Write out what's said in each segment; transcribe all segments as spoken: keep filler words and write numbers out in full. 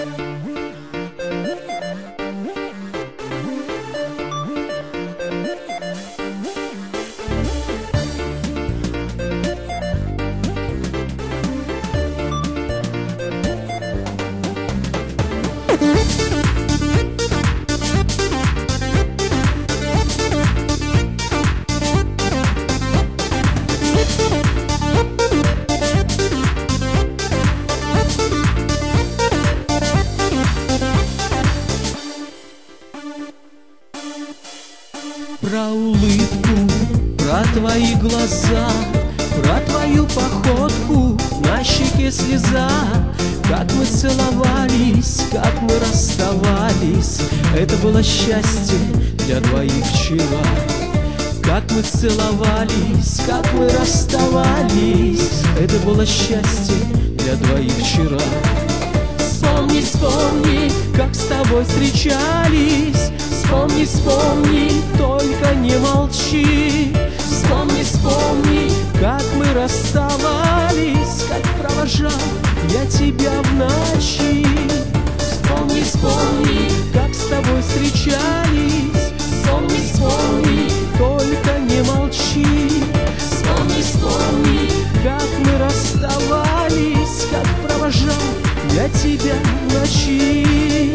Про улыбку, про твои глаза, про твою походку, на щеке слеза. Как мы целовались, как мы расставались, это было счастье для двоих вчера. Как мы целовались, как мы расставались, это было счастье для двоих вчера. Вспомни, вспомни, как с тобой встречались. Вспомни, вспомни, только не молчи. Вспомни, вспомни, как мы расставались, как провожал я тебя в ночи. Вспомни, вспомни, как с тобой встречались. Вспомни, вспомни, только не молчи. Вспомни, вспомни, как мы расставались, как провожал я тебя в ночи.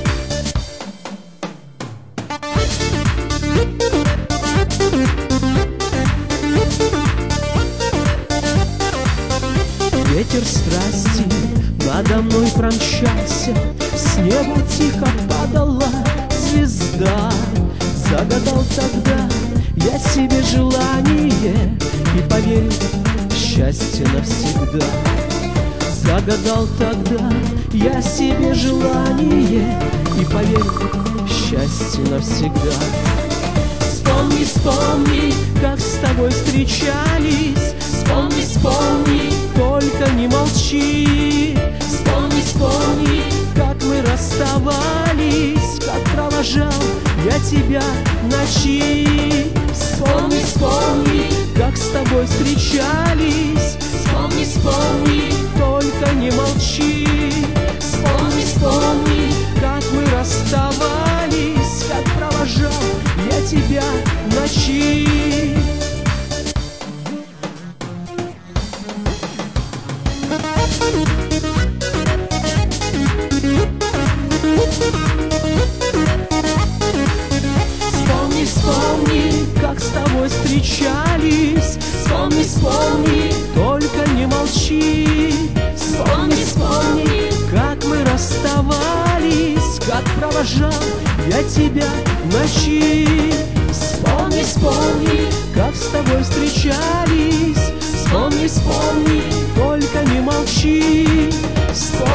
Ветер страсти надо мной промчался, с неба тихо падала звезда. Загадал тогда я себе желание и поверил в счастье навсегда. Загадал тогда я себе желание и поверил в счастье навсегда. Вспомни, вспомни, как с тобой встречались. Вспомни, вспомни, только не молчи. Вспомни, вспомни, как мы расставались, как провожал я тебя в ночи. Вспомни, вспомни, как с тобой встречались. Вспомни, вспомни, только не молчи. Вспомни, вспомни, как мы расставались, как провожал я тебя в ночи. Вспомни, вспомни, как с тобой встречались. Вспомни, вспомни, только не молчи. Вспомни, вспомни, как мы расставались, как провожал я тебя в ночи. Вспомни, вспомни, как с тобой встречались. Вспомни, вспомни, только не молчи. Вспомни,